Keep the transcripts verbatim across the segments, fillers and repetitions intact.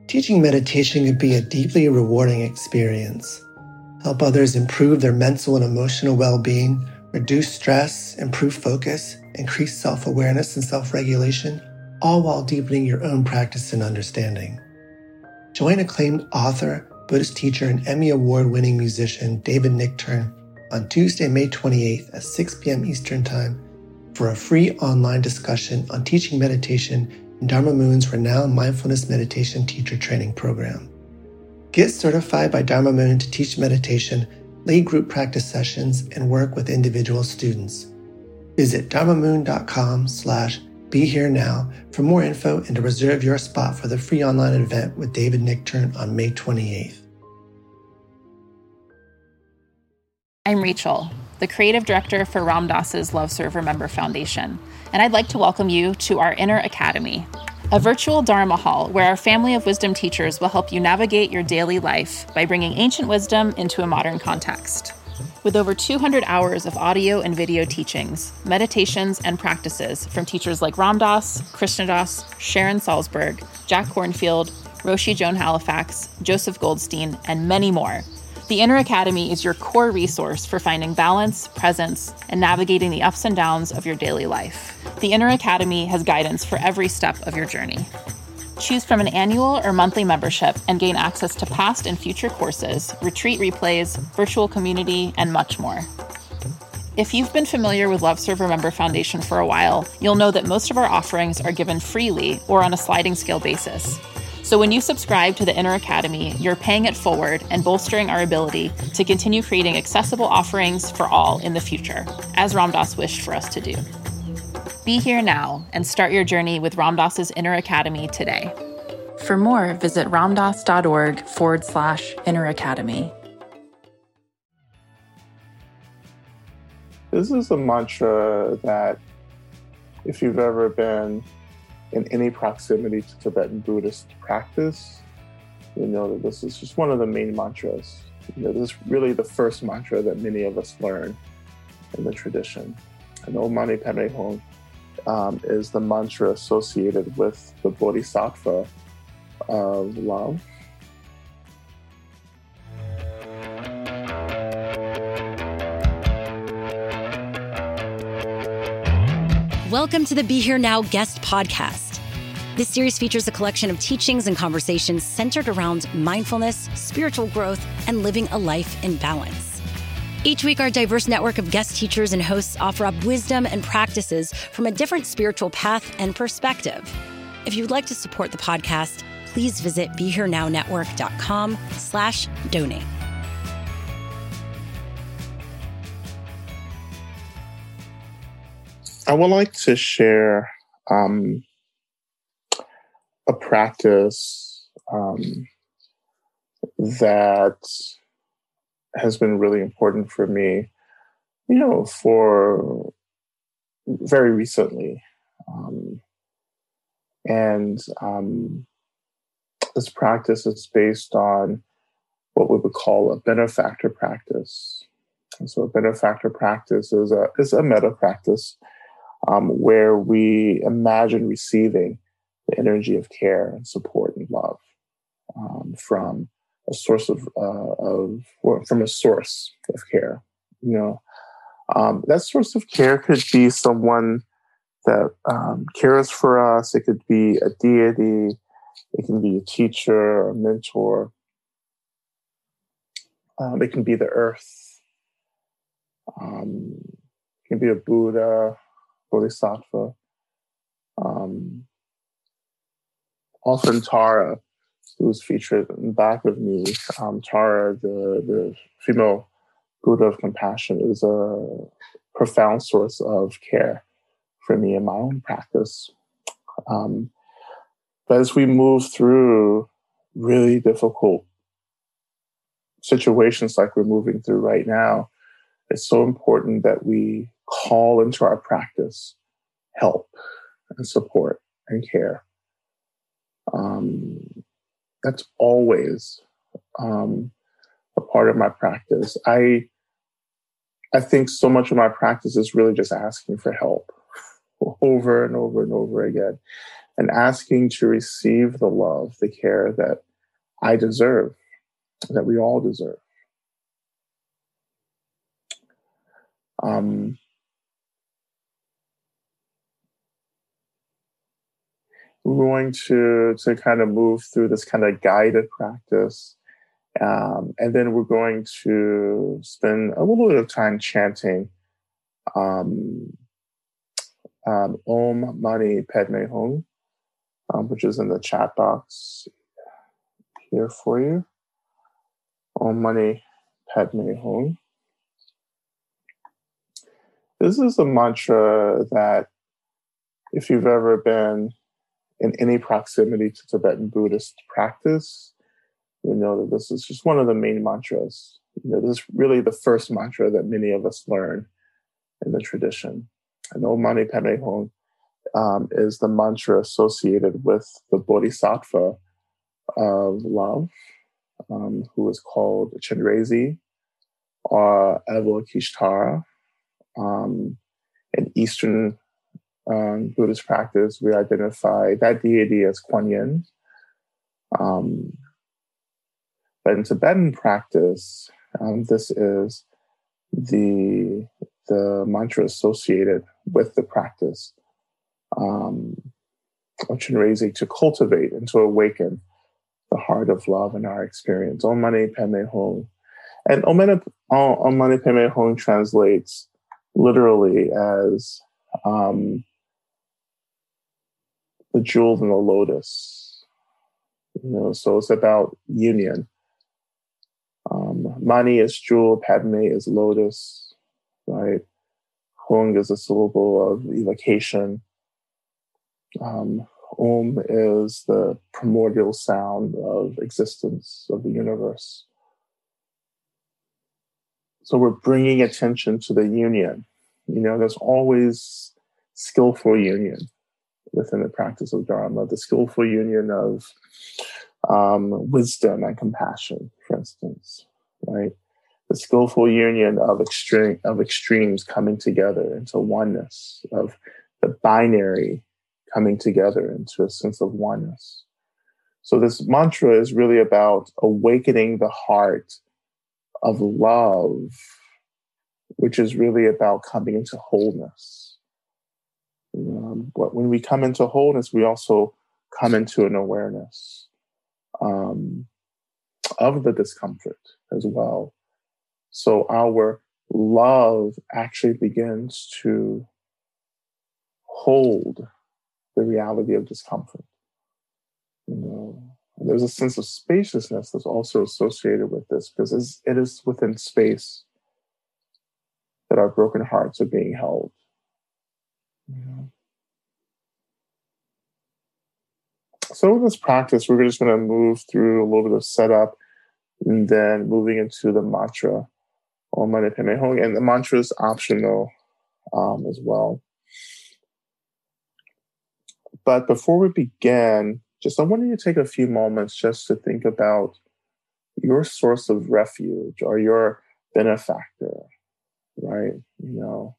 Teaching meditation can be a deeply rewarding experience. Help others improve their mental and emotional well-being, reduce stress, improve focus, increase self-awareness and self-regulation, all while deepening your own practice and understanding. Join acclaimed author, Buddhist teacher, and Emmy Award-winning musician David Nichtern on Tuesday, May twenty-eighth at six p.m. Eastern Time for a free online discussion on teaching meditation in Dharma Moon's renowned mindfulness meditation teacher training program. Get certified by Dharma Moon to teach meditation, lead group practice sessions, and work with individual students. Visit dharmamoon.com slash be here now for more info and to reserve your spot for the free online event with David Nichtern on May twenty-eighth. I'm Rachel, the creative director for Ram Dass's Love Serve Remember Foundation, and I'd like to welcome you to our Inner Academy, a virtual Dharma hall where our family of wisdom teachers will help you navigate your daily life by bringing ancient wisdom into a modern context. With over two hundred hours of audio and video teachings, meditations, and practices from teachers like Ram Dass, Krishna Das, Sharon Salzberg, Jack Kornfield, Roshi Joan Halifax, Joseph Goldstein, and many more, the Inner Academy is your core resource for finding balance, presence, and navigating the ups and downs of your daily life. The Inner Academy has guidance for every step of your journey. Choose from an annual or monthly membership and gain access to past and future courses, retreat replays, virtual community, and much more. If you've been familiar with Love Serve Remember Foundation for a while, you'll know that most of our offerings are given freely or on a sliding scale basis. So when you subscribe to the Inner Academy, you're paying it forward and bolstering our ability to continue creating accessible offerings for all in the future, as Ram Dass wished for us to do. Be here now and start your journey with Ram Dass's Inner Academy today. For more, visit ramdass.org forward slash Inner Academy. This is a mantra that if you've ever been in any proximity to Tibetan Buddhist practice, you know that this is just one of the main mantras. You know, this is really the first mantra that many of us learn in the tradition. And Om Mani Padme Hum um, is the mantra associated with the Bodhisattva of love. Welcome to the Be Here Now guest podcast. This series features a collection of teachings and conversations centered around mindfulness, spiritual growth, and living a life in balance. Each week, our diverse network of guest teachers and hosts offer up wisdom and practices from a different spiritual path and perspective. If you'd like to support the podcast, please visit BeHereNowNetwork.com slash donate. I would like to share um, a practice um, that has been really important for me, you know, for very recently. Um, and um, this practice is based on what we would call a benefactor practice. And so a benefactor practice is a, is a metta practice Um, where we imagine receiving the energy of care and support and love um, from a source of, uh, of or from a source of care. You know, um, that source of care could be someone that um, cares for us. It could be a deity. It can be a teacher, a mentor. Um, it can be the earth. Um, it can be a Buddha, Bodhisattva. Um, often Tara, who's featured in the back of me, um, Tara, the, the female Buddha of compassion, is a profound source of care for me in my own practice. Um, but as we move through really difficult situations like we're moving through right now, it's so important that we call into our practice help and support and care. Um, that's always um, a part of my practice. I I think so much of my practice is really just asking for help over and over and over again. and asking to receive the love, the care that I deserve, that we all deserve. Um, we're going to, to kind of move through this kind of guided practice. Um, and then we're going to spend a little bit of time chanting um, um, Om Mani Padme Hum, um, which is in the chat box here for you. Om Mani Padme Hum. This is a mantra that, if you've ever been in any proximity to Tibetan Buddhist practice, you know that this is just one of the main mantras. You know, this is really the first mantra that many of us learn in the tradition. And Om Mani Padme Hum um, is the mantra associated with the Bodhisattva of love, um, who is called Chenrezig or Avalokiteshvara. Um, in Eastern um, Buddhist practice, we identify that deity as Kuan Yin. Um, but in Tibetan practice, um, this is the the mantra associated with the practice um, of Chenrezig to cultivate and to awaken the heart of love in our experience. Om Mani Padme Hum. And Om Mani, Om Mani Padme Hum translates literally as um, the jewel in the lotus. You know, so it's about union. Um, Mani is jewel, Padme is lotus, right? Hung is a syllable of evocation. Um, Om is the primordial sound of existence of the universe. So we're bringing attention to the union. You know, there's always skillful union within the practice of Dharma, the skillful union of um, wisdom and compassion, for instance, right? The skillful union of extreme of extremes coming together into oneness, of the binary coming together into a sense of oneness. So this mantra is really about awakening the heart of love, which is really about coming into wholeness. Um, when we come into wholeness, we also come into an awareness um, of the discomfort as well. So our love actually begins to hold the reality of discomfort. You know, and there's a sense of spaciousness that's also associated with this, because it's, it is within space that our broken hearts are being held. You know? So in this practice, we're just going to move through a little bit of setup and then moving into the mantra, Om Mani Padme Hum. And the mantra is optional um, as well. But before we begin, just I want you to take a few moments just to think about your source of refuge or your benefactor, right? You know,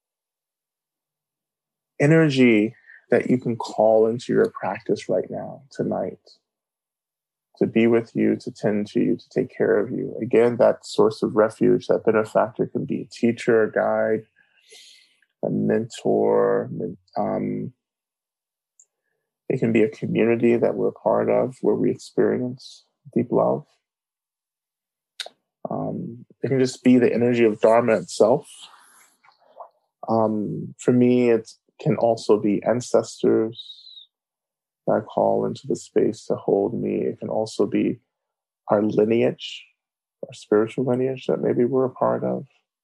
energy that you can call into your practice right now, tonight, to be with you, to tend to you, to take care of you. Again, that source of refuge, that benefactor can be a teacher, a guide, a mentor. Um, it can be a community that we're a part of where we experience deep love. Um, it can just be the energy of Dharma itself. Um, for me, it can also be ancestors that I call into the space to hold me. It can also be our lineage, our spiritual lineage that maybe we're a part of.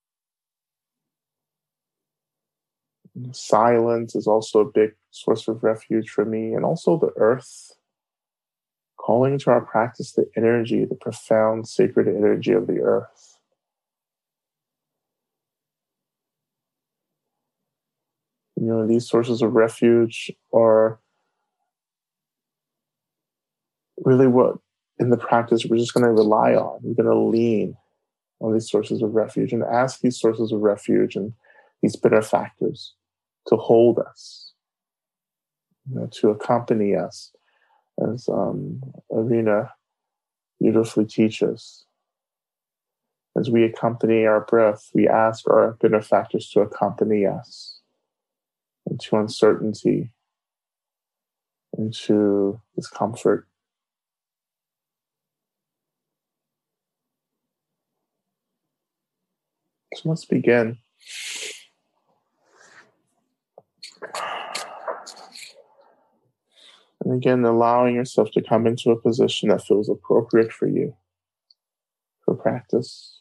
Silence is also a big source of refuge for me. And also the earth, calling into our practice the energy, the profound sacred energy of the earth. You know, these sources of refuge are really what, in the practice, we're just going to rely on. We're going to lean on these sources of refuge and ask these sources of refuge and these benefactors to hold us. you know, to accompany us, as um, Irina beautifully teaches. As we accompany our breath, we ask our benefactors to accompany us into uncertainty, into discomfort. So let's begin. And again, allowing yourself to come into a position that feels appropriate for you for practice.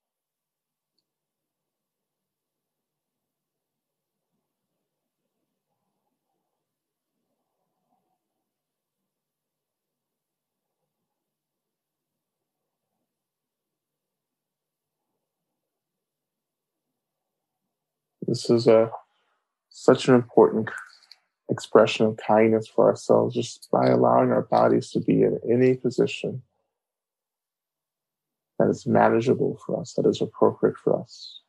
This is a such an important expression of kindness for ourselves, just by allowing our bodies to be in any position that is manageable for us, that is appropriate for us.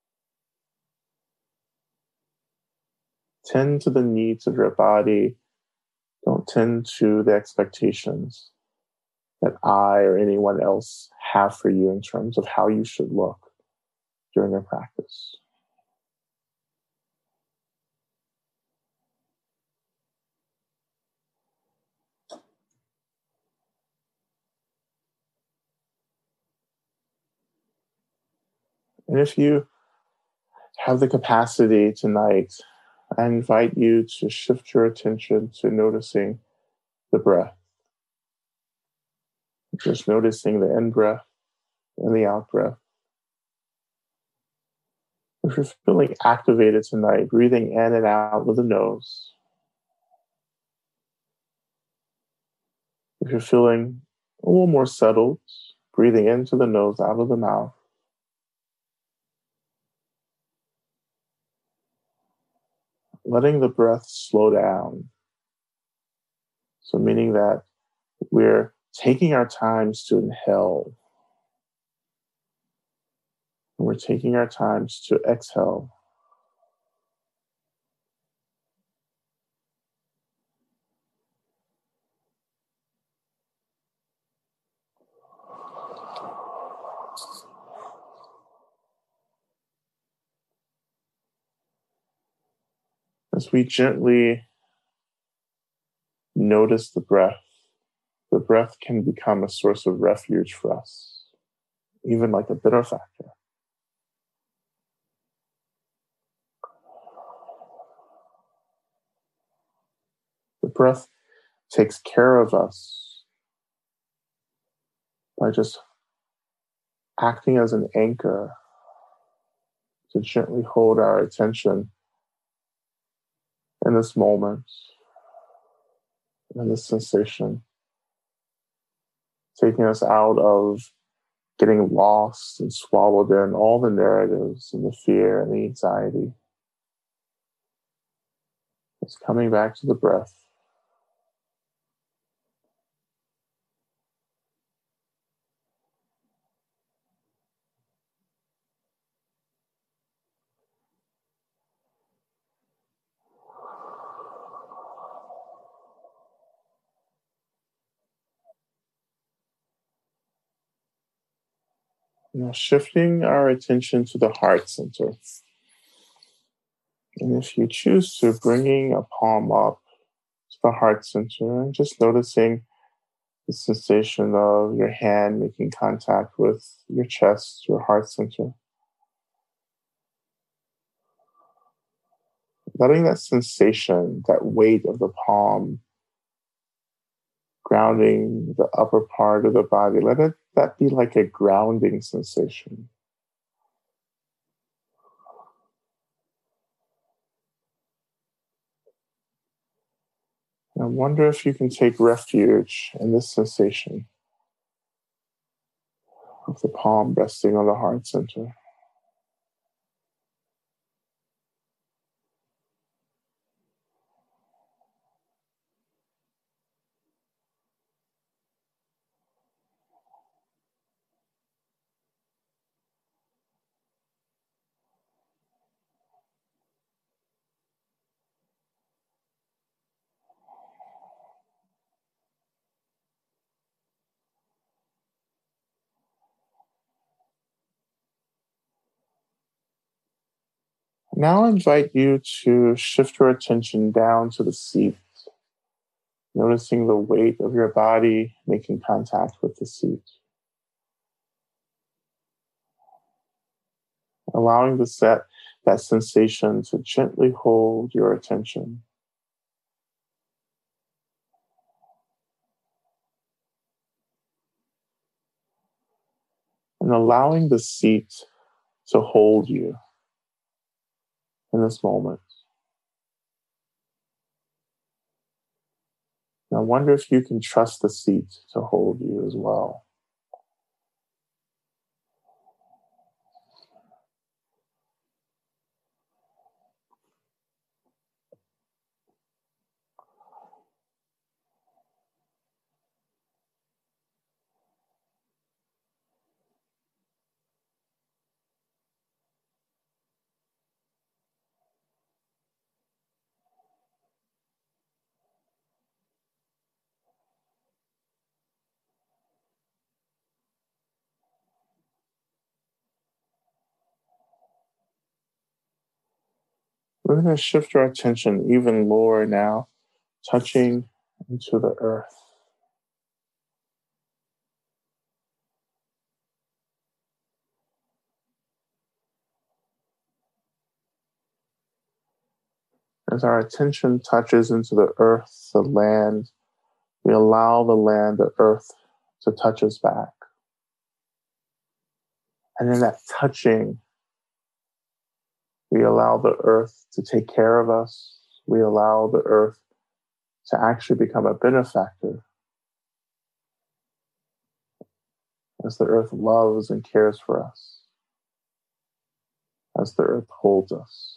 Tend to the needs of your body. Don't tend to the expectations that I or anyone else have for you in terms of how you should look during your practice. And if you have the capacity tonight, I invite you to shift your attention to noticing the breath. Just noticing the in breath and the out breath. If you're feeling activated tonight, breathing in and out with the nose. If you're feeling a little more settled, breathing into the nose, out of the mouth. Letting the breath slow down. So meaning that we're taking our times to inhale. And we're taking our times to exhale. As we gently notice the breath, the breath can become a source of refuge for us, even like a benefactor. The breath takes care of us by just acting as an anchor to gently hold our attention in this moment, in this sensation, taking us out of getting lost and swallowed in all the narratives and the fear and the anxiety. It's coming back to the breath. Now shifting our attention to the heart center. And if you choose to, bringing a palm up to the heart center and just noticing the sensation of your hand making contact with your chest, your heart center. Letting that sensation, that weight of the palm, grounding the upper part of the body, let it that be like a grounding sensation. And I wonder if you can take refuge in this sensation of the palm resting on the heart center. Now I invite you to shift your attention down to the seat, noticing the weight of your body making contact with the seat. Allowing the set, that sensation to gently hold your attention. And allowing the seat to hold you in this moment. And I wonder if you can trust the seat to hold you as well. We're going to shift our attention even lower now, touching into the earth. As our attention touches into the earth, the land, we allow the land, the earth, to touch us back. And in that touching, we allow the earth to take care of us. We allow the earth to actually become a benefactor, as the earth loves and cares for us, as the earth holds us.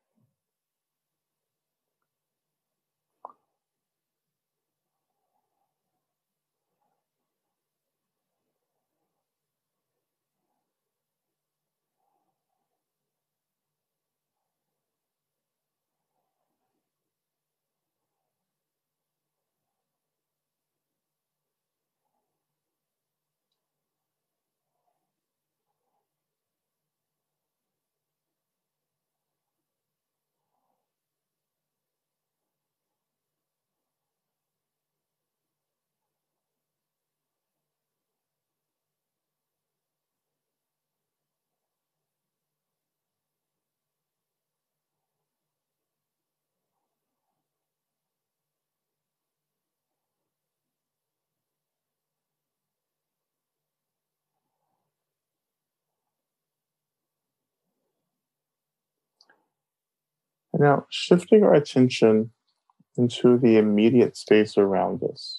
And now, shifting our attention into the immediate space around us,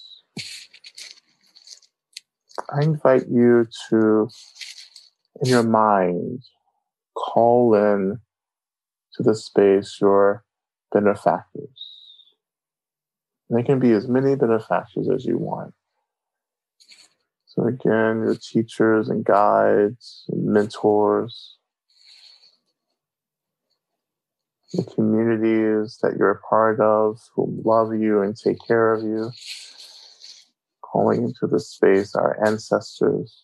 I invite you to, in your mind, call in to the space your benefactors. And they can be as many benefactors as you want. So again, your teachers and guides and mentors, the communities that you're a part of who love you and take care of you, calling into the space our ancestors,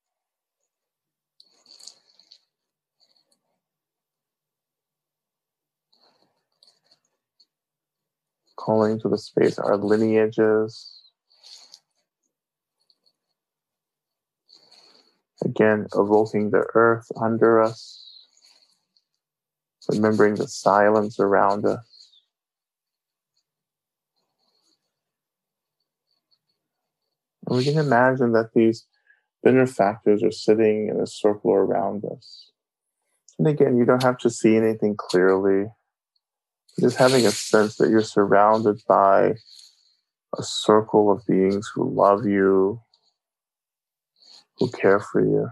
calling to the space our lineages, again evoking the earth under us, remembering the silence around us. And we can imagine that these benefactors are sitting in a circle around us. And again, you don't have to see anything clearly. Just having a sense that you're surrounded by a circle of beings who love you, who care for you.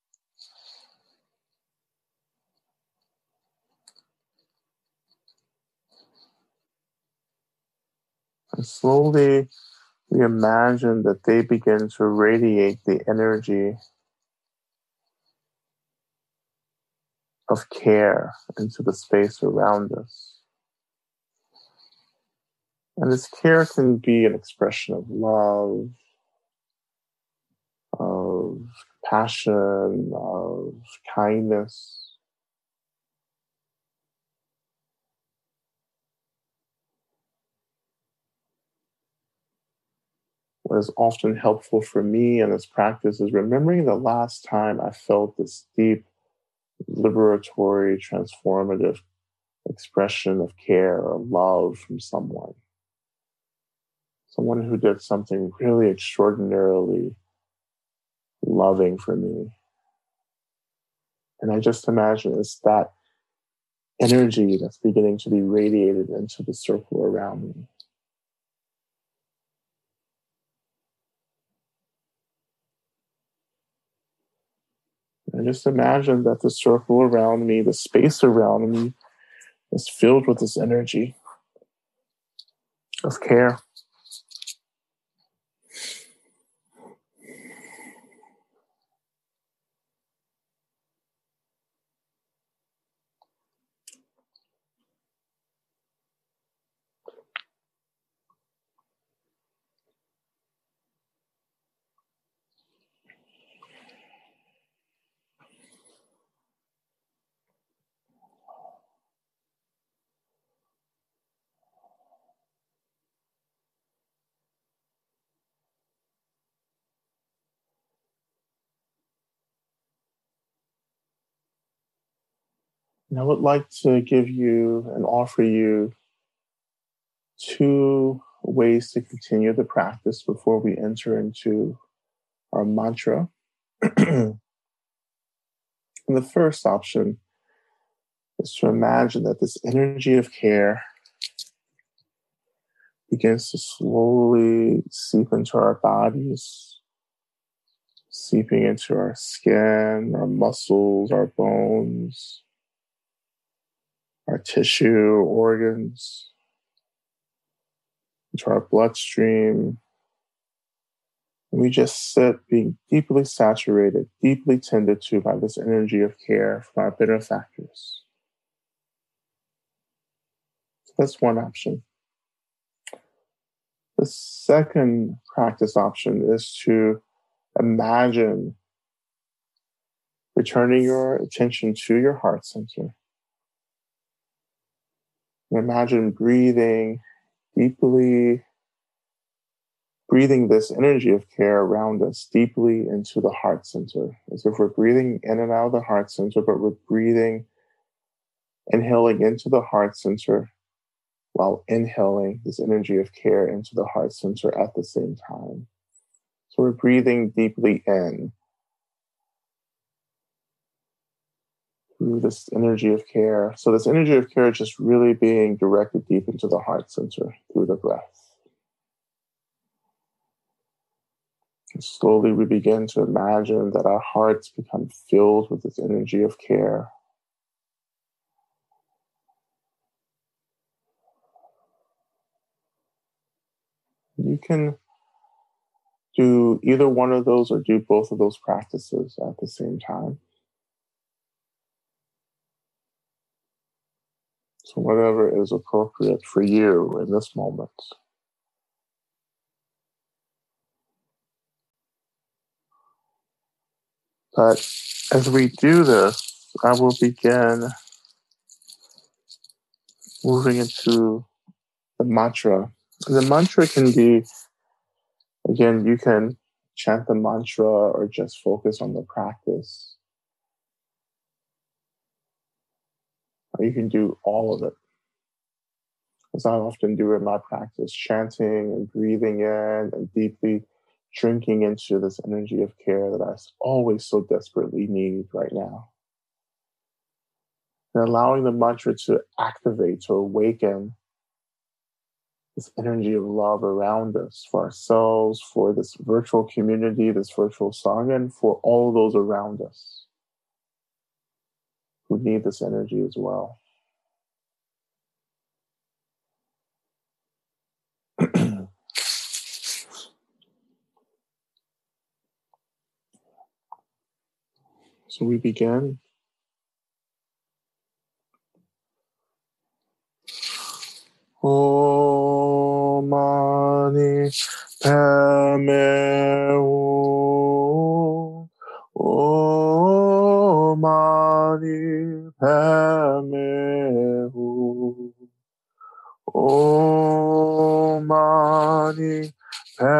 And slowly, we imagine that they begin to radiate the energy of care into the space around us. And this care can be an expression of love, of passion, of kindness. what is often helpful for me in this practice is remembering the last time I felt this deep, liberatory, transformative expression of care or love from someone. Someone who did something really extraordinarily loving for me. And I just imagine it's that energy that's beginning to be radiated into the circle around me. I just imagine that the circle around me, the space around me, is filled with this energy of care. And I would like to give you and offer you two ways to continue the practice before we enter into our mantra. And the first option is to imagine that this energy of care begins to slowly seep into our bodies, seeping into our skin, our muscles, our bones, our tissue, organs, into our bloodstream. And we just sit being deeply saturated, deeply tended to by this energy of care from our benefactors. So that's one option. The second practice option is to imagine returning your attention to your heart center. And imagine breathing deeply, breathing this energy of care around us deeply into the heart center, as if we're breathing in and out of the heart center, but we're breathing, inhaling into the heart center while inhaling this energy of care into the heart center at the same time. So we're breathing deeply in through this energy of care. So this energy of care is just really being directed deep into the heart center through the breath. And slowly we begin to imagine that our hearts become filled with this energy of care. You can do either one of those or do both of those practices at the same time. So whatever is appropriate for you in this moment. But as we do this, I will begin moving into the mantra. And the mantra can be, again, you can chant the mantra or just focus on the practice. Or you can do all of it, as I often do in my practice, chanting and breathing in and deeply drinking into this energy of care that I always so desperately need right now. And allowing the mantra to activate, to awaken this energy of love around us, for ourselves, for this virtual community, this virtual song, and for all those around us who need this energy as well. So we begin. Om Mani Padme Hum. Om Mani Padme Hum. Om Mani Padme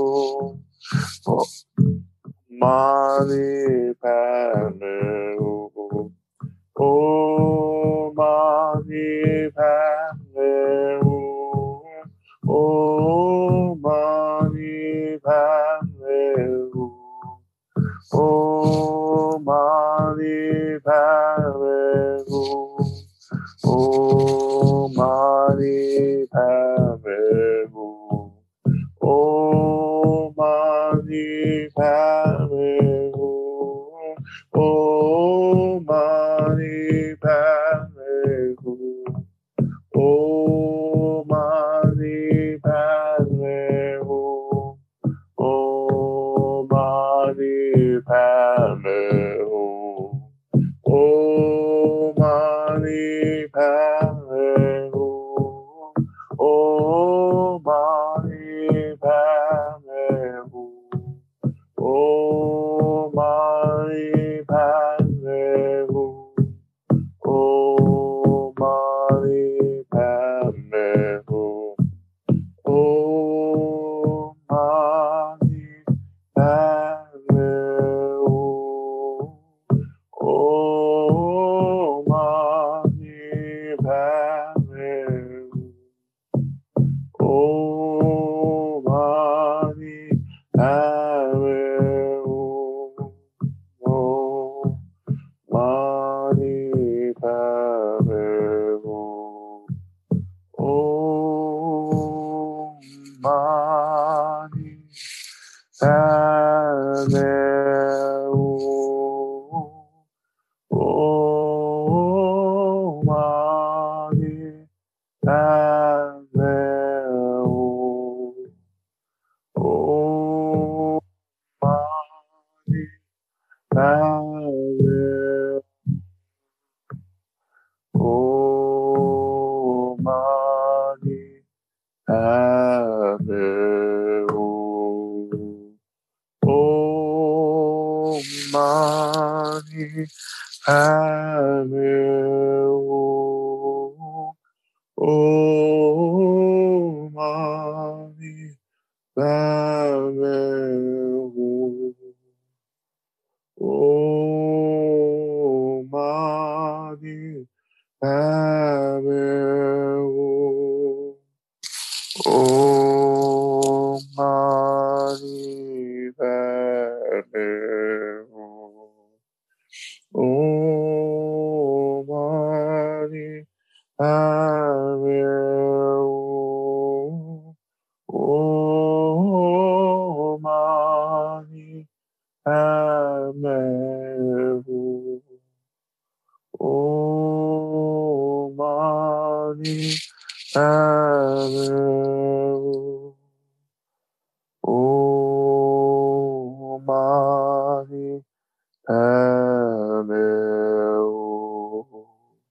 Mani Padme Hum. Om Mani Padme Hum. Om Mani Padme Hum. Om Mani Padme Hum. Om Mani Padme Hum. Om Mani Padme Hum. Om Mani Padme Hum. Om Mani Padme Hum. Om Mani Padme Hum. Om Mani Padme Hum. Om Mani Padme Hum. Om Mani Padme Hum. Om Mani Padme Hum. Om Mani Padme Hum. Om Mani Padme Hum. Om Mani Padme Hum. Om Mani Padme Hum. Om Mani Padme Hum. Om Mani Padme Hum. Om Mani Padme Om Mani Padme Hum. Om Mani Padme Hum. Om Mani Padme Hum. Om Mani Padme Hum. Om Mani Padme Hum. Om Mani Padme Hum. Om Mani Padme Hum. Om Mani Padme Hum. Om Mani Padme Hum.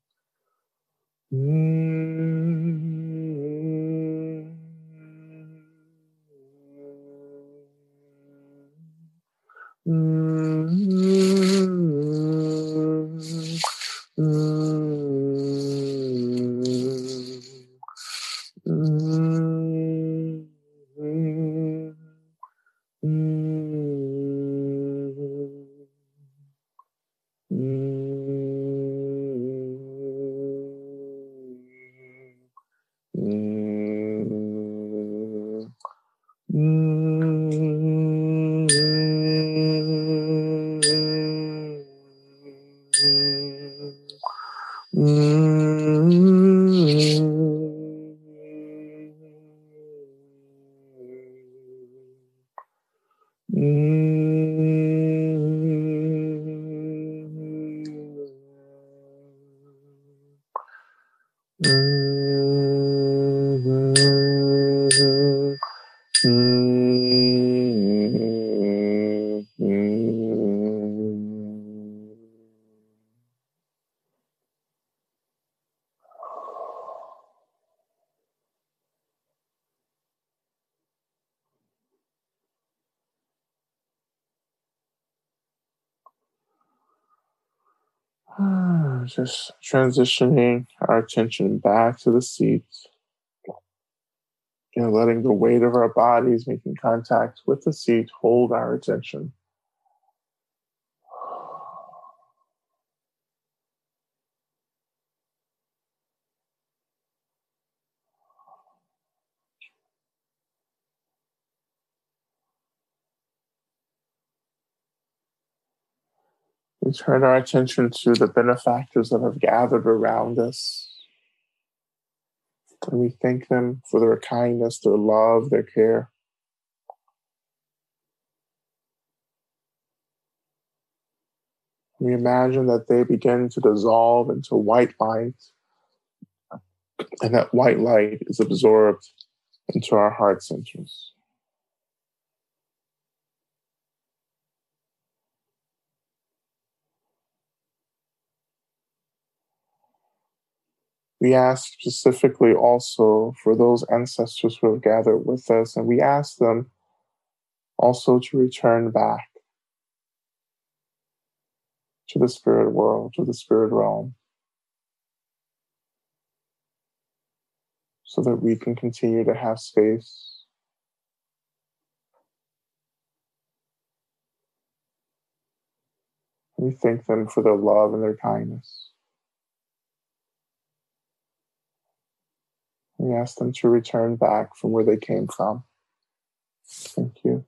Just transitioning our attention back to the seat. You know, letting the weight of our bodies making contact with the seat hold our attention. We turn our attention to the benefactors that have gathered around us. And we thank them for their kindness, their love, their care. We imagine that they begin to dissolve into white light, and that white light is absorbed into our heart centers. We ask specifically also for those ancestors who have gathered with us, and we ask them also to return back to the spirit world, to the spirit realm, so that we can continue to have space we thank them for their love and their kindness. We ask them to return back from where they came from. Thank you.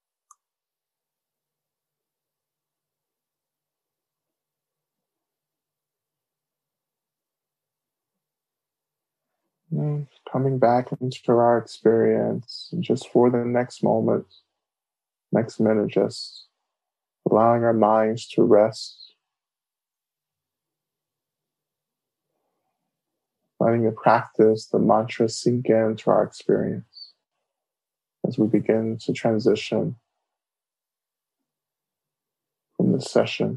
And coming back into our experience, and just for the next moment, next minute, just allowing our minds to rest, letting the practice, the mantra sink into our experience as we begin to transition from this session.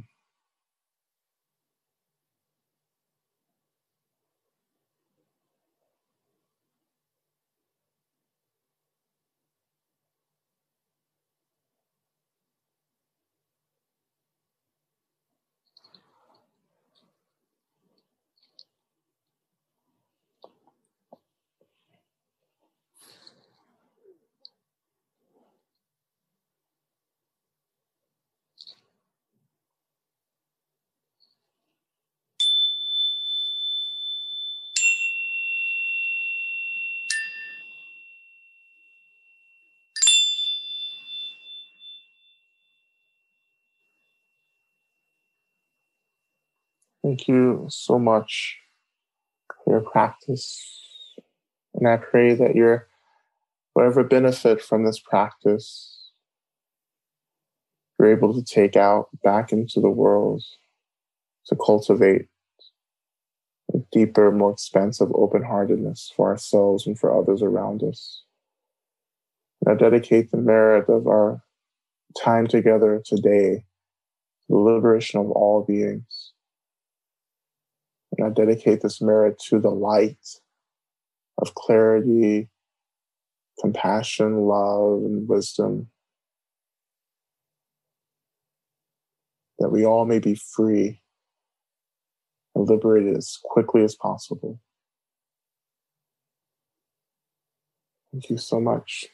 Thank you so much for your practice. And I pray that you're, whatever benefit from this practice, you're able to take out back into the world to cultivate a deeper, more expansive open-heartedness for ourselves and for others around us. And I dedicate the merit of our time together today to the liberation of all beings. And I dedicate this merit to the light of clarity, compassion, love, and wisdom, that we all may be free and liberated as quickly as possible. Thank you so much.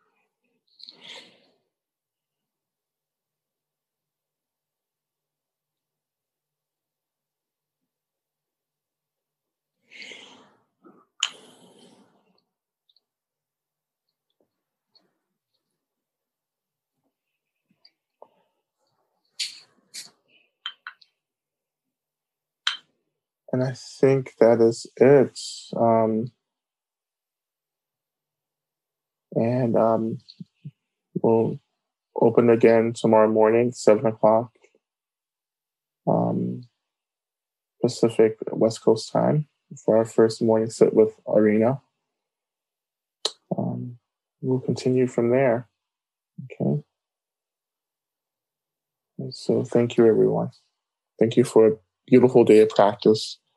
And I think that is it. Um, and um, we'll open again tomorrow morning, seven o'clock um, Pacific West Coast time for our first morning sit with Arena. Um, we'll continue from there. Okay. And so thank you, everyone. Thank you for a beautiful day of practice.